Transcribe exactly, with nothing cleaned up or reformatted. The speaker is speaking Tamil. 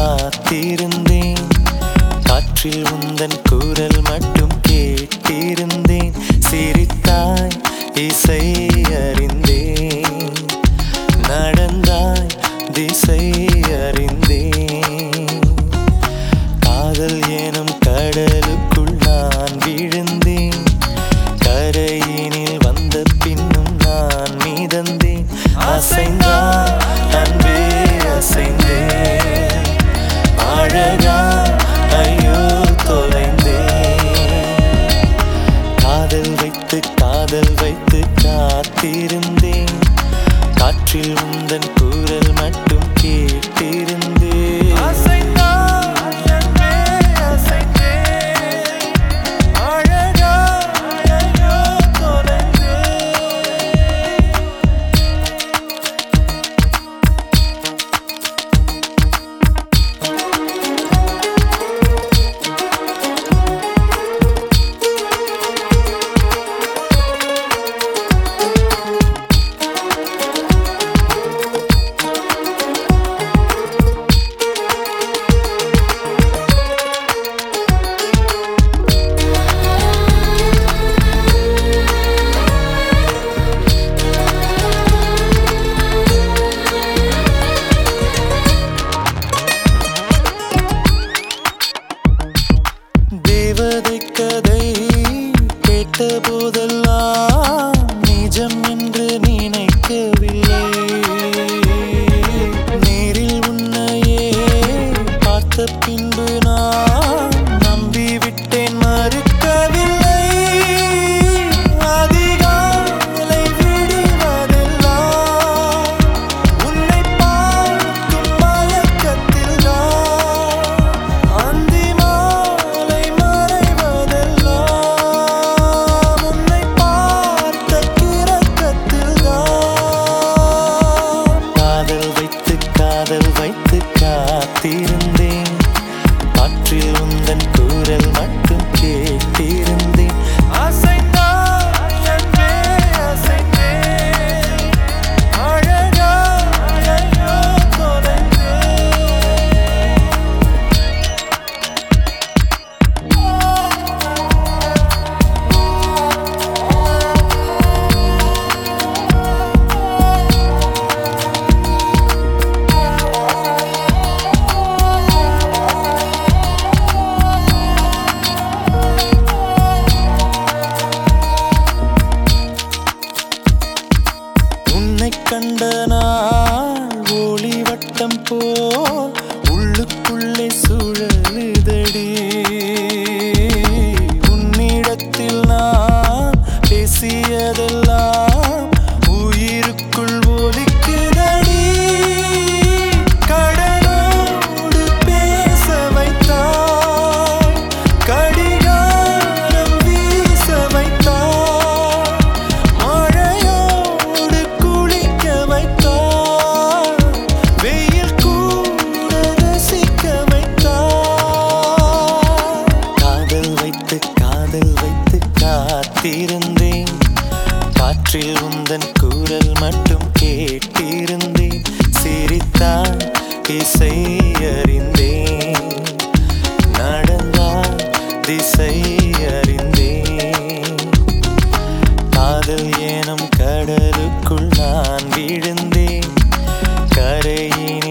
காத்திருந்தேன். காற்றில் உந்தன் குரல் மட்டும் கேட்டிருந்தேன். சிரித்தாய், இசை அறிந்தேன். நடந்தாய், திசை அறிந்தேன். காதல் எனும் கடலுக்குள் நான் விழுந்தேன். கரையினில் வந்த பின்னும் நான் மிதந்தேன். அசைந்தாய் அன்பே அசைந்தேன். அழகா ஐயோ தொலைந்தேன். காதல் வைத்து காதல் வைத்து காத்திருந்தேன். காற்றில் உந்தன் குரல் மட்டும் கேட்டிருந்தேன். தேவதை கதை கேட்ட போதெல்லாம் நிஜம் என்று நினைக்கவில்லை. நேரில் உன்னையே பார்த்த பின்பு நான் நம்பிவிட்டேன், மறுக்கவில்லை. அதிகாலை விடுவதெல்லாம் உன்னை பார்க்கும் மயக்கத்தில் தான். அந்தி மாலை மறைவதெல்லாம் உன்னை பார்த்த கிறக்கத்தில் தான். காதல் வைத்து காதல் வைத்து காத்திருந்தேன். காற்றில் உந்தன் குரல் மட்டும் கேட்டிருந்தேன். அசைந்தாய் அன்பே அசைந்தேன். அழகா ஐயோ தொலைந்தேன். உன்னை கண்ட நாள் ஒளி வட்டம் போல் உள்ளுக்குள்ளே சுழலுதடி. உன்னிடத்தில் நான் பேசியதெல்லாம் உயிருக்குள் ஒலிக்குதடி. கடலோடு பேச வைத்தாய், கடிகாரம் வீச வைத்தாய். மழையோடு குளிக்க வைத்தாய், வெயில் கூட ரசிக்க வைத்தாய். காதல் வைத்து காதல் வைத்து காத்திருந்தேன். காற்றில் உந்தன் குரல் மட்டும் கேட்டிருந்தேன். சிரித்தாய், இசை அறிந்தேன். நடந்தாய், திசை அறிந்தேன். காதல் எனும் கடலுக்குள் நான் விழுந்தேன். கரையின்